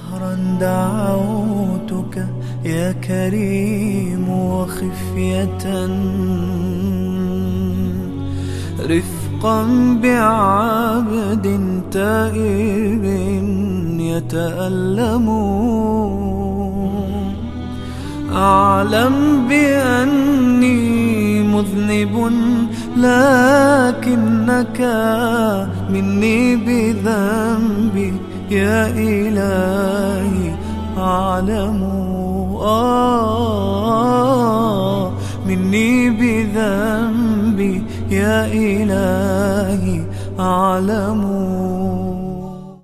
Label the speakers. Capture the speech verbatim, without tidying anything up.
Speaker 1: جهرا دعوتك يا كريم وخفية رفقا بعبد تائب يتألم. أعلم بأني مذنب لكنك مني بذنبي يا إلهي أعلم. آه مني بذنبي يا إلهي أعلم.